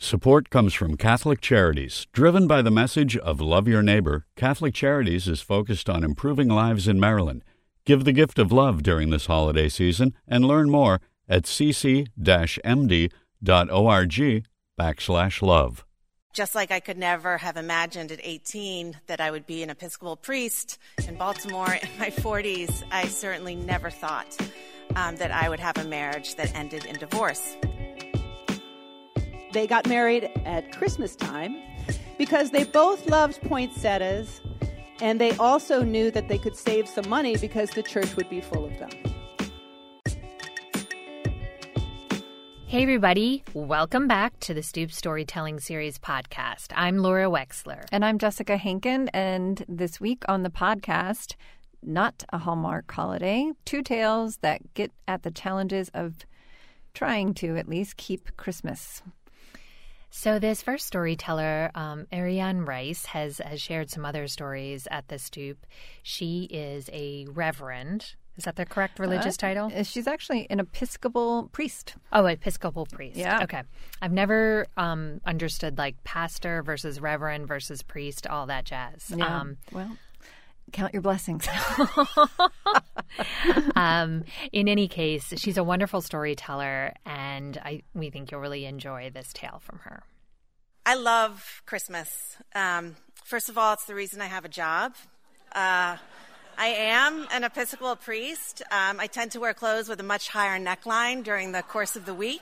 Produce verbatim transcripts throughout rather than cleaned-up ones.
Support comes from Catholic Charities. Driven by the message of love your neighbor, Catholic Charities is focused on improving lives in Maryland. Give the gift of love during this holiday season and learn more at cc-md.org backslash love. Just like I could never have imagined at eighteen that I would be an Episcopal priest in Baltimore in my forties, I certainly never thought um, that I would have a marriage that ended in divorce. They got married at Christmas time because they both loved poinsettias, and they also knew that they could save some money because the church would be full of them. Hey everybody, welcome back to the Stoop Storytelling Series podcast. I'm Laura Wexler. And I'm Jessica Henkin, and this week on the podcast, not a Hallmark holiday, two tales that get at the challenges of trying to at least keep Christmas. So this first storyteller, um, Ariane Rice, has, has shared some other stories at the Stoop. She is a reverend. Is that the correct religious uh, title? She's actually an Episcopal priest. Oh, Episcopal priest. Yeah. Okay. I've never um, understood like pastor versus reverend versus priest, all that jazz. Yeah. Um, well, count your blessings. um, in any case, she's a wonderful storyteller, and I we think you'll really enjoy this tale from her. I love Christmas. Um, first of all, it's the reason I have a job. Uh, I am an Episcopal priest. Um, I tend to wear clothes with a much higher neckline during the course of the week.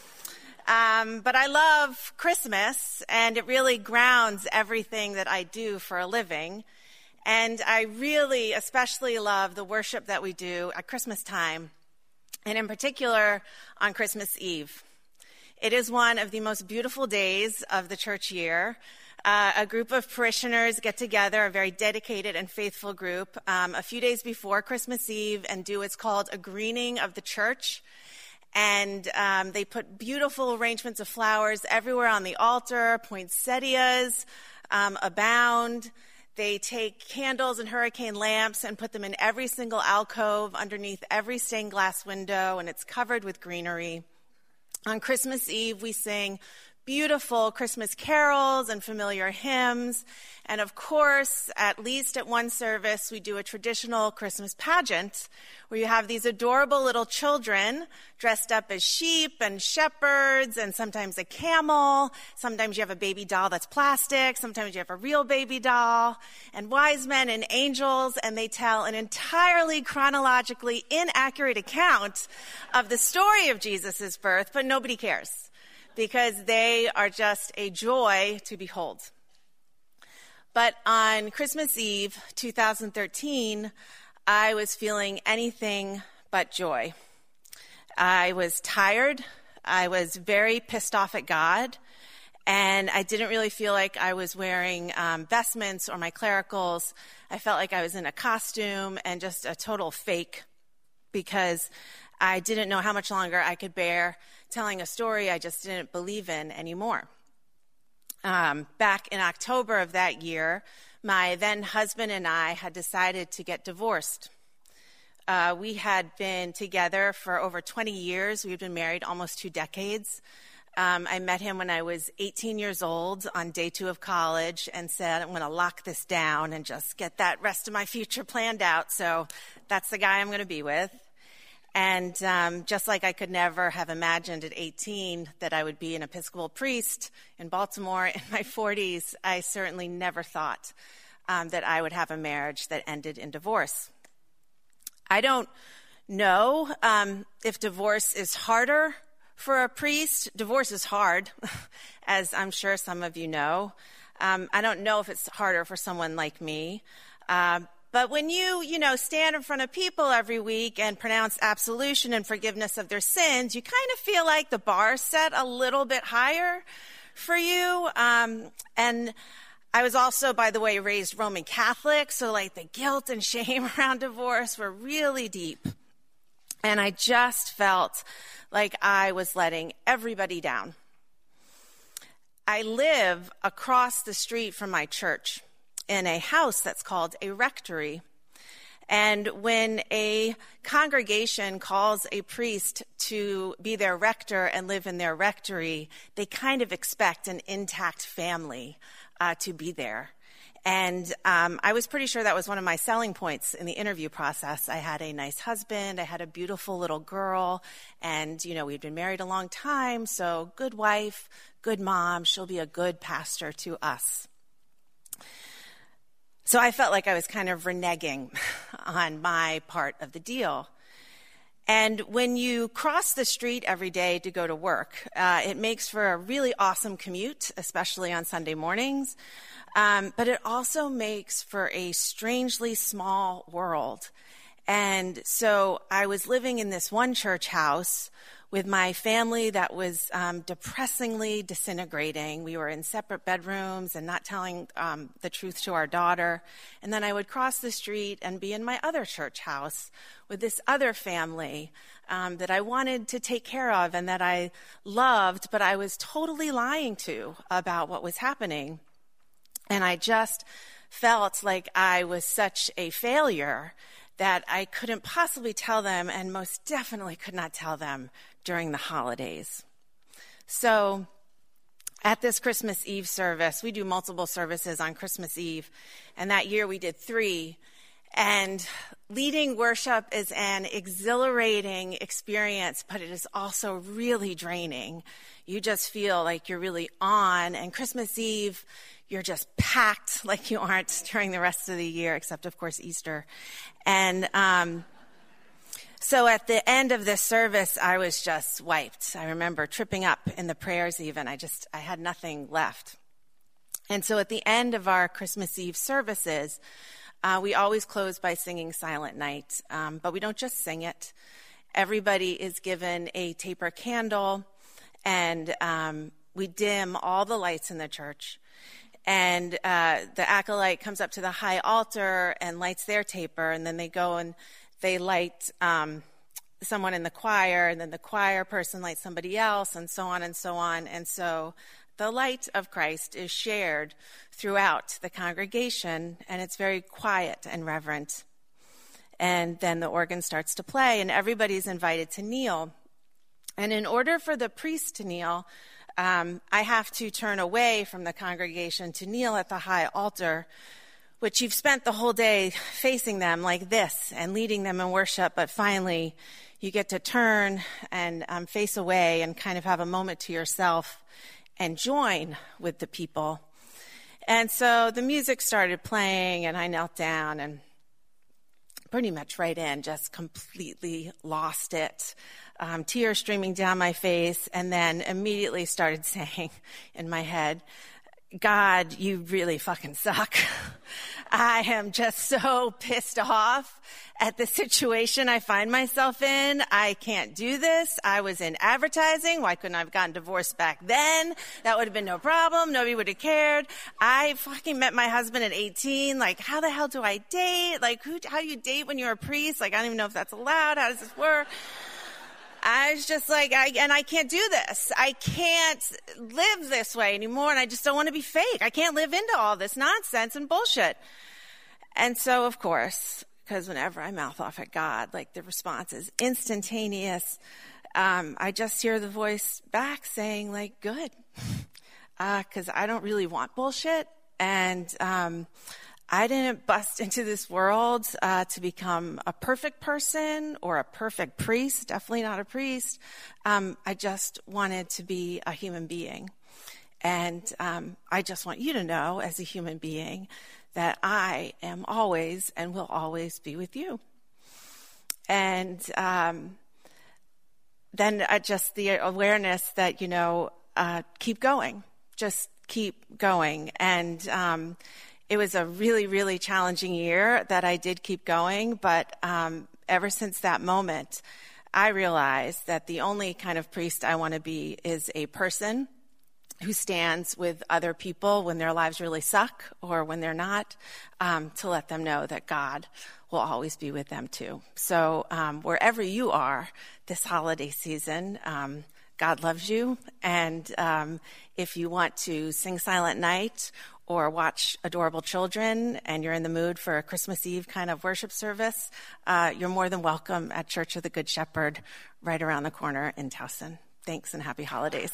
Um, but I love Christmas, and it really grounds everything that I do for a living. And I really especially love the worship that we do at Christmas time, and in particular on Christmas Eve. It is one of the most beautiful days of the church year. Uh, a group of parishioners get together, a very dedicated and faithful group, um, a few days before Christmas Eve and do what's called a greening of the church. And um, they put beautiful arrangements of flowers everywhere on the altar. Poinsettias um, abound. They take candles and hurricane lamps and put them in every single alcove underneath every stained glass window, and it's covered with greenery. On Christmas Eve, we sing beautiful Christmas carols and familiar hymns. And of course, at least at one service, we do a traditional Christmas pageant where you have these adorable little children dressed up as sheep and shepherds and sometimes a camel. Sometimes you have a baby doll that's plastic. Sometimes you have a real baby doll and wise men and angels. And they tell an entirely chronologically inaccurate account of the story of Jesus' birth, but nobody cares, because they are just a joy to behold. But on Christmas Eve, two thousand thirteen, I was feeling anything but joy. I was tired. I was very pissed off at God. And I didn't really feel like I was wearing um, vestments or my clericals. I felt like I was in a costume and just a total fake, because I didn't know how much longer I could bear telling a story I just didn't believe in anymore. Um, back in October of that year, my then husband and I had decided to get divorced. Uh, we had been together for over twenty years. We had been married almost two decades. Um, I met him when I was eighteen years old on day two of college and said, I'm going to lock this down and just get that rest of my future planned out. So that's the guy I'm going to be with. And um, just like I could never have imagined at eighteen that I would be an Episcopal priest in Baltimore in my forties, I certainly never thought um, that I would have a marriage that ended in divorce. I don't know um, if divorce is harder for a priest. Divorce is hard, as I'm sure some of you know. Um, I don't know if it's harder for someone like me. Uh, But when you, you know, stand in front of people every week and pronounce absolution and forgiveness of their sins, you kind of feel like the bar is set a little bit higher for you. Um, and I was also, by the way, raised Roman Catholic, so like the guilt and shame around divorce were really deep. And I just felt like I was letting everybody down. I live across the street from my church in a house that's called a rectory. And when a congregation calls a priest to be their rector and live in their rectory, they kind of expect an intact family uh, to be there. And um, I was pretty sure that was one of my selling points in the interview process. I had a nice husband, I had a beautiful little girl, and, you know, we'd been married a long time, so good wife, good mom, she'll be a good pastor to us. So I felt like I was kind of reneging on my part of the deal. And when you cross the street every day to go to work, uh, it makes for a really awesome commute, especially on Sunday mornings. Um, but it also makes for a strangely small world. And so I was living in this one church house with my family that was um, depressingly disintegrating. We were in separate bedrooms and not telling um, the truth to our daughter. And then I would cross the street and be in my other church house with this other family um, that I wanted to take care of and that I loved, but I was totally lying to about what was happening. And I just felt like I was such a failure that I couldn't possibly tell them, and most definitely could not tell them during the holidays. So at this Christmas Eve service, we do multiple services on Christmas Eve, and that year we did three. And leading worship is an exhilarating experience, but it is also really draining. You just feel like you're really on, and Christmas Eve, you're just packed like you aren't during the rest of the year, except, of course, Easter. And um, so at the end of this service, I was just wiped. I remember tripping up in the prayers even. I just, I had nothing left. And so at the end of our Christmas Eve services, uh, we always close by singing Silent Night. Um, but we don't just sing it. Everybody is given a taper candle, and um, we dim all the lights in the church. And uh, the acolyte comes up to the high altar and lights their taper, and then they go and they light um, someone in the choir, and then the choir person lights somebody else, and so on and so on. And so the light of Christ is shared throughout the congregation, and it's very quiet and reverent. And then the organ starts to play, and everybody's invited to kneel. And in order for the priest to kneel, Um, I have to turn away from the congregation to kneel at the high altar, which you've spent the whole day facing them like this and leading them in worship, but finally you get to turn and um, face away and kind of have a moment to yourself and join with the people. And so the music started playing, and I knelt down and pretty much right in, just completely lost it. Um, tears streaming down my face, and then immediately started saying in my head, God, you really fucking suck. I am just so pissed off at the situation I find myself in. I can't do this. I was in advertising. Why couldn't I have gotten divorced back then? That would have been no problem. Nobody would have cared. I fucking met my husband at eighteen. Like, how the hell do I date? Like, who, how do you date when you're a priest? Like, I don't even know if that's allowed. How does this work? I was just like, I, and I can't do this. I can't live this way anymore, and I just don't want to be fake. I can't live into all this nonsense and bullshit. And so, of course, because whenever I mouth off at God, like, the response is instantaneous. Um, I just hear the voice back saying, like, good, because uh, I don't really want bullshit, and um, I didn't bust into this world uh, to become a perfect person or a perfect priest, definitely not a priest. Um, I just wanted to be a human being. And um, I just want you to know, as a human being, that I am always and will always be with you. And um, then uh, just the awareness that, you know, uh, keep going, just keep going. And um It was a really, really challenging year that I did keep going, but um, ever since that moment, I realized that the only kind of priest I want to be is a person who stands with other people when their lives really suck or when they're not, um, to let them know that God will always be with them too. So um, wherever you are this holiday season, um, God loves you, and um, if you want to sing Silent Night or watch adorable children and you're in the mood for a Christmas Eve kind of worship service, uh, you're more than welcome at Church of the Good Shepherd right around the corner in Towson. Thanks and happy holidays.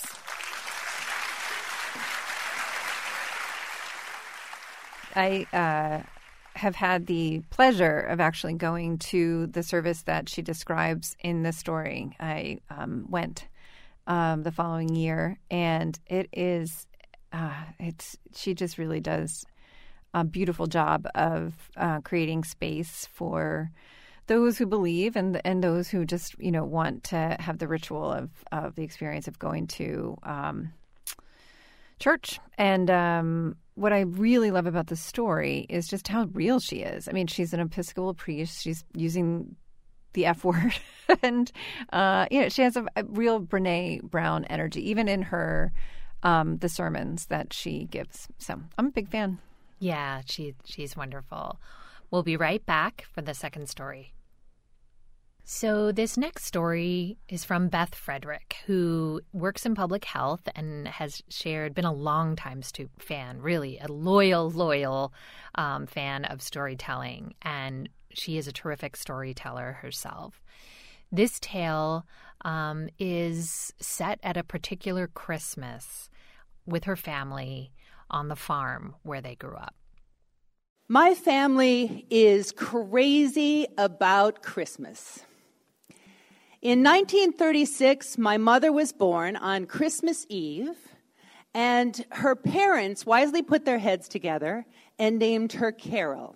I uh, have had the pleasure of actually going to the service that she describes in the story. I um, went um, the following year, and it is uh, it's she just really does a beautiful job of uh, creating space for those who believe and and those who just you know want to have the ritual of of the experience of going to um, church. And um, what I really love about the story is just how real she is. I mean, she's an Episcopal priest. She's using the F word, and uh, you know, she has a, a real Brene Brown energy, even in her um, the sermons that she gives. So I'm a big fan. Yeah, she she's wonderful. We'll be right back for the second story. So this next story is from Beth Frederick, who works in public health and has shared, been a longtime Stoop fan, really a loyal, loyal um, fan of storytelling. And she is a terrific storyteller herself. This tale um, is set at a particular Christmas with her family on the farm where they grew up. My family is crazy about Christmas. In nineteen thirty-six, my mother was born on Christmas Eve, and her parents wisely put their heads together and named her Carol.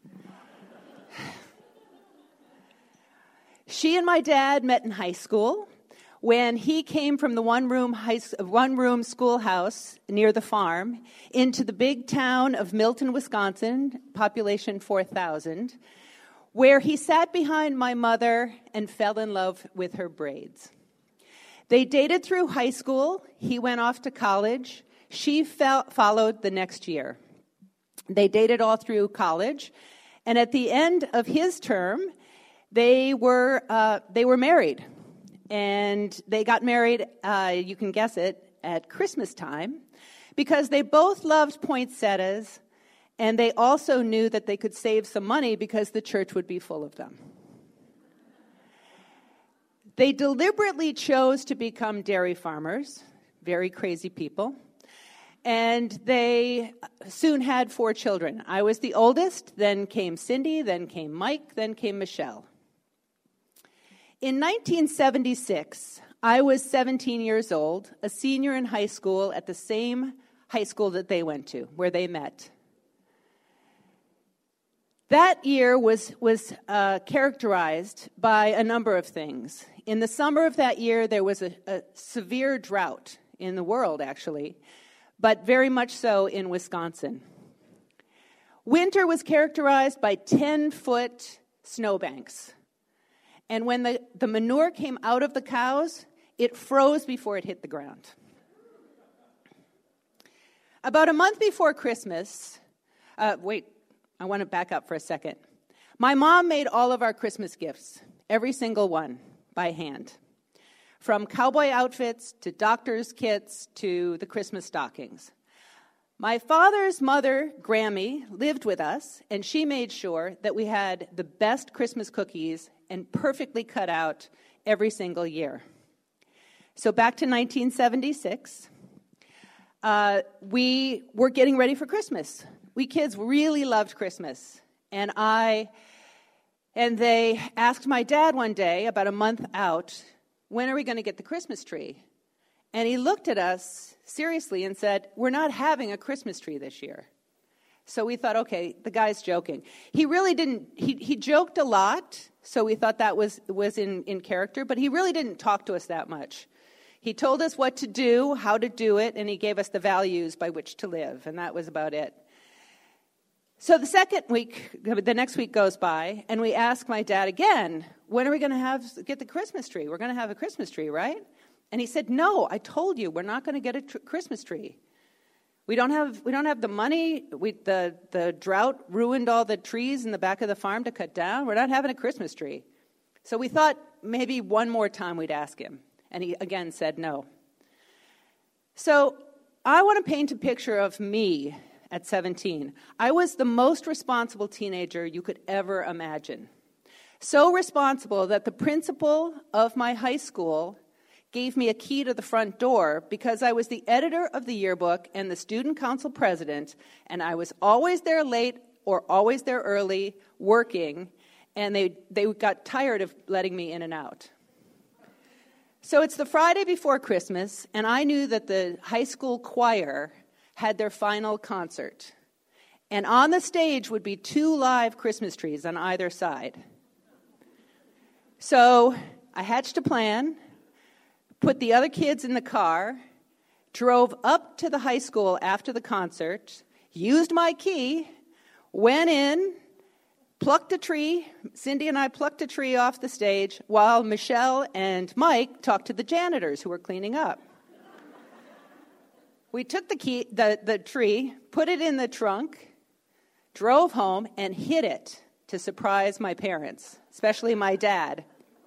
She and my dad met in high school when he came from the one-room high, one-room schoolhouse near the farm into the big town of Milton, Wisconsin, population four thousand, where he sat behind my mother and fell in love with her braids. They dated through high school. He went off to college. She fell, followed the next year. They dated all through college, and at the end of his term, they were uh, they were married. And they got married, uh, you can guess it, at Christmas time, because they both loved poinsettias, and they also knew that they could save some money because the church would be full of them. They deliberately chose to become dairy farmers, very crazy people, and they soon had four children. I was the oldest, then came Cindy, then came Mike, then came Michelle. In nineteen seventy-six, I was seventeen years old, a senior in high school at the same high school that they went to, where they met. That year was, was uh, characterized by a number of things. In the summer of that year, there was a, a severe drought in the world, actually, but very much so in Wisconsin. Winter was characterized by ten-foot snowbanks. And when the, the manure came out of the cows, it froze before it hit the ground. About a month before Christmas, uh, wait, I want to back up for a second. My mom made all of our Christmas gifts, every single one, by hand. From cowboy outfits to doctor's kits to the Christmas stockings. My father's mother, Grammy, lived with us, and she made sure that we had the best Christmas cookies and perfectly cut out every single year. So back to nineteen seventy-six, uh, we were getting ready for Christmas. We kids really loved Christmas, and I, and they asked my dad one day, about a month out, when are we going to get the Christmas tree? And he looked at us seriously and said, we're not having a Christmas tree this year. So we thought, okay, the guy's joking. He really didn't, he, he joked a lot, so we thought that was, was in, in character, but he really didn't talk to us that much. He told us what to do, how to do it, and he gave us the values by which to live, and that was about it. So the second week, the next week goes by, and we ask my dad again, when are we going to have get the Christmas tree? We're going to have a Christmas tree, right? And he said, no, I told you, we're not going to get a tr- Christmas tree. We don't have we don't have the money. We, the, the drought ruined all the trees in the back of the farm to cut down. We're not having a Christmas tree. So we thought maybe one more time we'd ask him. And he again said no. So I want to paint a picture of me at seventeen. I was the most responsible teenager you could ever imagine. So responsible that the principal of my high school gave me a key to the front door because I was the editor of the yearbook and the student council president, and I was always there late or always there early working, and they, they got tired of letting me in and out. So it's the Friday before Christmas, and I knew that the high school choir had their final concert. And on the stage would be two live Christmas trees on either side. So I hatched a plan, put the other kids in the car, drove up to the high school after the concert, used my key, went in, plucked a tree. Cindy and I plucked a tree off the stage while Michelle and Mike talked to the janitors who were cleaning up. We took the key, the, the tree, put it in the trunk, drove home, and hid it to surprise my parents, especially my dad.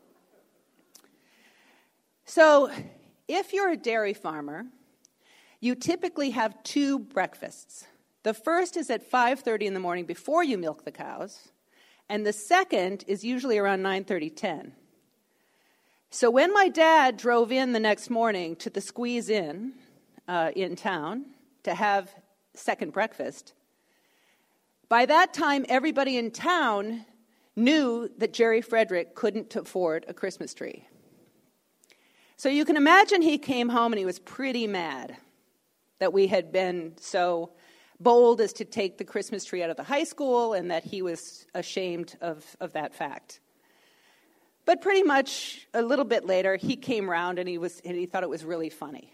So, if you're a dairy farmer, you typically have two breakfasts. The first is at five thirty in the morning before you milk the cows, and the second is usually around nine thirty, ten. So when my dad drove in the next morning to the Squeeze Inn uh, in town to have second breakfast, by that time everybody in town knew that Jerry Frederick couldn't afford a Christmas tree. So you can imagine he came home and he was pretty mad that we had been so bold as to take the Christmas tree out of the high school and that he was ashamed of, of that fact. But pretty much a little bit later, he came around and he was and he thought it was really funny.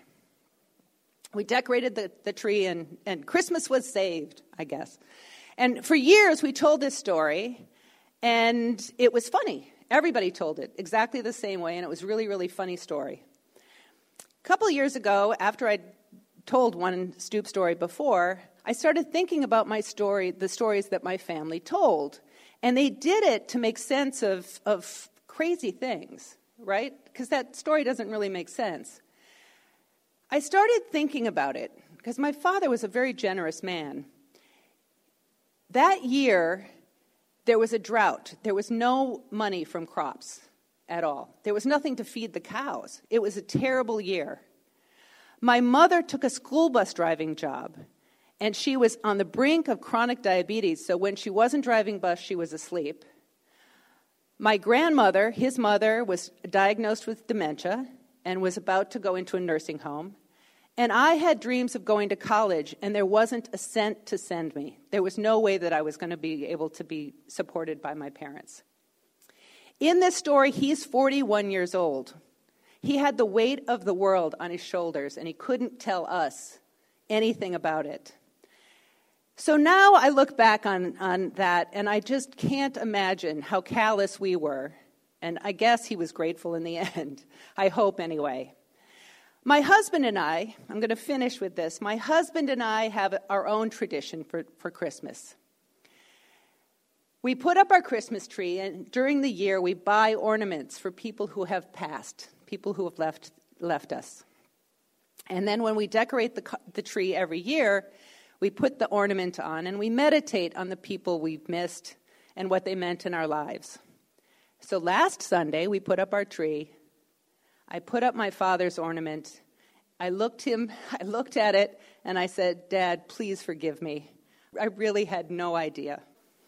We decorated the, the tree and, and Christmas was saved, I guess. And for years we told this story and it was funny. Everybody told it exactly the same way, and it was a really, really funny story. A couple of years ago, after I'd told one Stoop story before, I started thinking about my story, the stories that my family told. And they did it to make sense of, of crazy things, right? Because that story doesn't really make sense. I started thinking about it, because my father was a very generous man. That year, there was a drought. There was no money from crops at all. There was nothing to feed the cows. It was a terrible year. My mother took a school bus driving job, and she was on the brink of chronic diabetes, so when she wasn't driving bus, she was asleep. My grandmother, his mother, was diagnosed with dementia and was about to go into a nursing home. And I had dreams of going to college, and there wasn't a cent to send me. There was no way that I was going to be able to be supported by my parents. In this story, he's forty-one years old. He had the weight of the world on his shoulders, and he couldn't tell us anything about it. So now I look back on, on that, and I just can't imagine how callous we were. And I guess he was grateful in the end. I hope anyway. My husband and I, I'm going to finish with this, my husband and I have our own tradition for, for Christmas. We put up our Christmas tree, and during the year we buy ornaments for people who have passed, people who have left left us. And then when we decorate the, the tree every year, we put the ornament on, and we meditate on the people we've missed and what they meant in our lives. So last Sunday, we put up our tree. I put up my father's ornament. I looked him, I looked at it, and I said, "Dad, please forgive me. I really had no idea."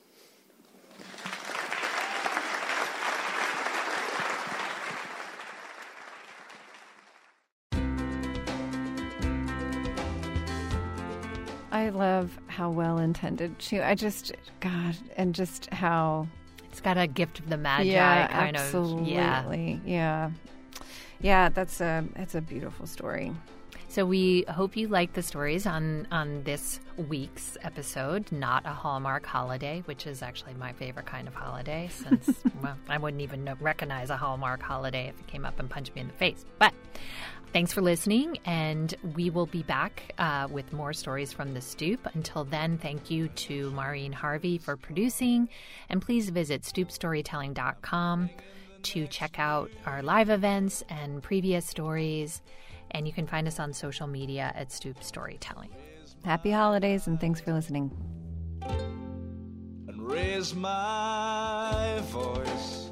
I love how well-intended she, I just, God, and just how... It's got a gift of the Magi yeah, kind absolutely. of. Yeah, absolutely. Yeah. Yeah, that's a, that's a beautiful story. So we hope you like the stories on, on this week's episode, Not a Hallmark Holiday, which is actually my favorite kind of holiday since, well, I wouldn't even know, recognize a Hallmark holiday if it came up and punched me in the face. But thanks for listening, and we will be back uh, with more stories from the Stoop. Until then, thank you to Maureen Harvey for producing, and please visit stoop storytelling dot com to check out our live events and previous stories. And you can find us on social media at Stoop Storytelling. Happy holidays, and thanks for listening. And raise my voice